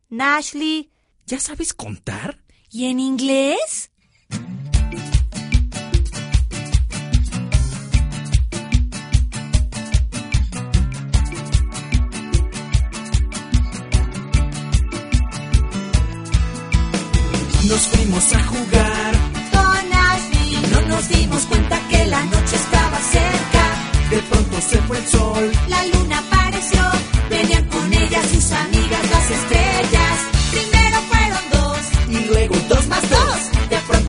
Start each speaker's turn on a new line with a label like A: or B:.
A: Nashley.
B: ¿Ya sabes contar?
A: ¿Y en inglés?
B: Nos fuimos a jugar
A: Con Ashley.
B: no nos dimos cuenta que la noche estaba cerca. De pronto se fue el sol.
A: La luna